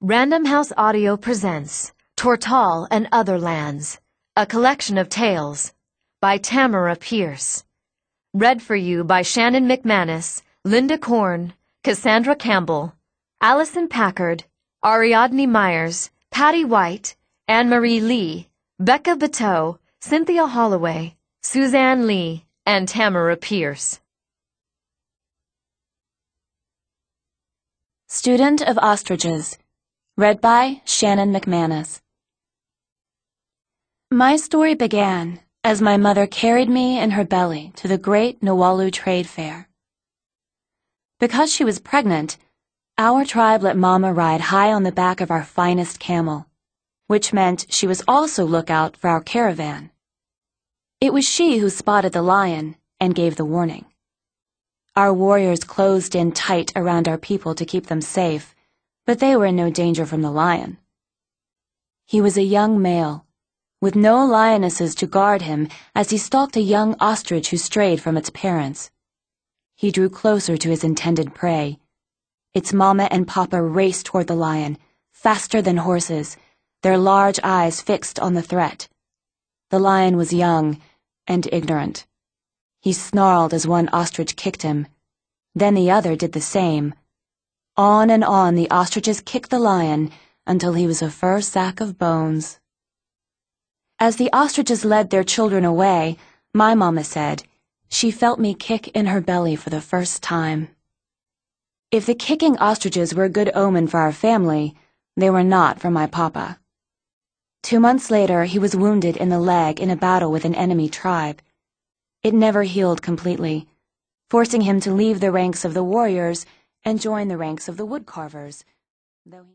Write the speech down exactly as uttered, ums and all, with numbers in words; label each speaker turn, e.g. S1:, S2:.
S1: Random House Audio presents Tortall and Other Lands, a collection of tales by Tamara Pierce. Read for you by Shannon McManus, Linda Korn, Cassandra Campbell, Allison Packard, Ariadne Myers, Patty White, Anne-Marie Lee, Becca Bateau, Cynthia Holloway, Suzanne Lee, and Tamara Pierce.
S2: Student of Ostriches. Read by Shannon McManus. My story began as my mother carried me in her belly to the great Nawalu Trade Fair. Because she was pregnant, our tribe let Mama ride high on the back of our finest camel, which meant she was also lookout for our caravan. It was she who spotted the lion and gave the warning. Our warriors closed in tight around our people to keep them safe, but they were in no danger from the lion. He was a young male, with no lionesses to guard him as he stalked a young ostrich who strayed from its parents. He drew closer to his intended prey. Its mama and papa raced toward the lion, faster than horses, their large eyes fixed on the threat. The lion was young and ignorant. He snarled as one ostrich kicked him. Then the other did the same. On and on the ostriches kicked the lion until he was a fur sack of bones. As the ostriches led their children away, my mama said she felt me kick in her belly for the first time. If the kicking ostriches were a good omen for our family, they were not for my papa. Two months later, he was wounded in the leg in a battle with an enemy tribe. It never healed completely, forcing him to leave the ranks of the warriors and join the ranks of the woodcarvers, though he